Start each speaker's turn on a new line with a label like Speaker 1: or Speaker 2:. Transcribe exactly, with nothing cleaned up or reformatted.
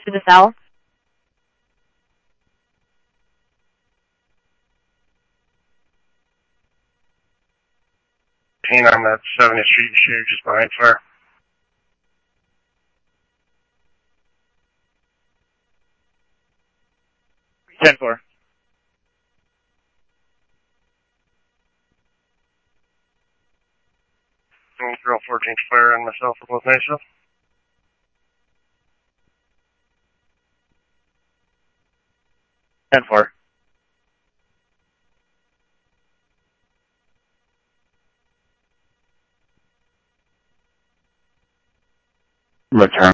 Speaker 1: to the cell.
Speaker 2: I'm at seventieth Street and Shoe, just behind fire.
Speaker 3: ten four.
Speaker 2: Girl fourteenth fire and myself for both Mesa.
Speaker 3: ten four.
Speaker 4: Return.